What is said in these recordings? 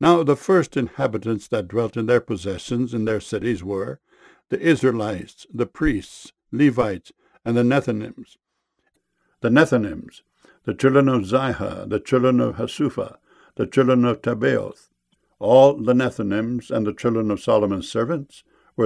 Now the first inhabitants that dwelt in their possessions in their cities were the Israelites, the priests, Levites, and the Nethinims. The Nethinims, the children of Ziha, the children of Hasupha, the children of Tabbaoth. All the Nethinims and the children of Solomon's servants were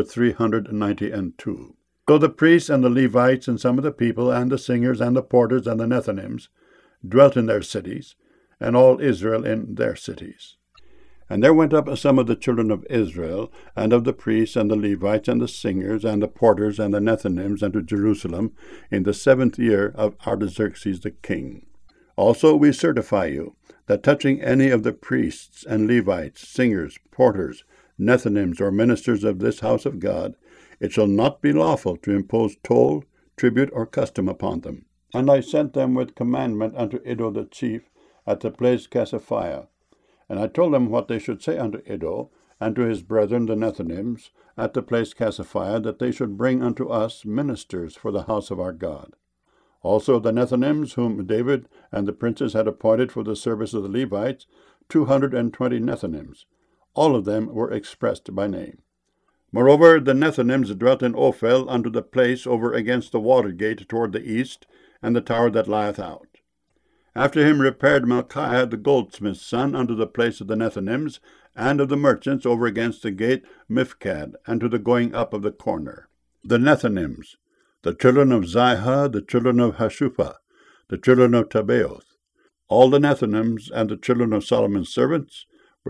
392. So the priests and the Levites and some of the people and the singers and the porters and the Nethinims dwelt in their cities, and all Israel in their cities. And there went up some of the children of Israel, and of the priests and the Levites and the singers and the porters and the Nethinims unto Jerusalem in the 7th year of Artaxerxes the king. Also we certify you, that touching any of the priests and Levites, singers, porters, Nethinims, or ministers of this house of God, it shall not be lawful to impose toll, tribute, or custom upon them. And I sent them with commandment unto Iddo the chief at the place Cassiphia. And I told them what they should say unto Iddo, and to his brethren the Nethinims, at the place Cassiphia, that they should bring unto us ministers for the house of our God. Also the Nethinims, whom David and the princes had appointed for the service of the Levites, 220 Nethinims. All of them were expressed by name. Moreover, the Nethinims dwelt in Ophel unto the place over against the water gate toward the east, and the tower that lieth out. After him repaired Malchiah the goldsmith's son unto the place of the Nethinims, and of the merchants over against the gate Mifkad, and to the going up of the corner. The Nethinims, the children of Ziha, the children of Hasupha, the children of Tabbaoth. All the Nethinims and the children of Solomon's servants were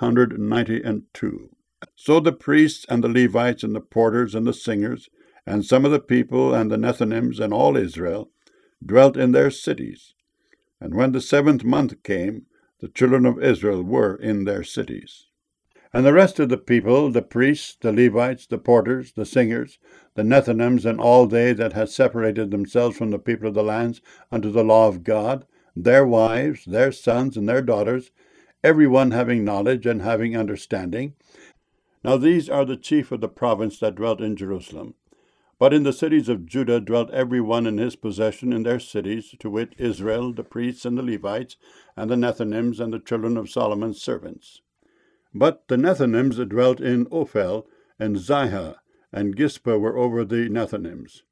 392. So the priests and the Levites and the porters and the singers, and some of the people and the Nethinims and all Israel, dwelt in their cities. And when the 7th month came, the children of Israel were in their cities. And the rest of the people, the priests, the Levites, the porters, the singers, the Nethinims, and all they that had separated themselves from the people of the lands unto the law of God, their wives, their sons, and their daughters, every one having knowledge and having understanding. Now these are the chief of the province that dwelt in Jerusalem. But in the cities of Judah dwelt every one in his possession in their cities, to wit, Israel, the priests and the Levites, and the Nethinims, and the children of Solomon's servants. But the Nethinims dwelt in Ophel, and Ziha, and Gispa were over the Nethinims.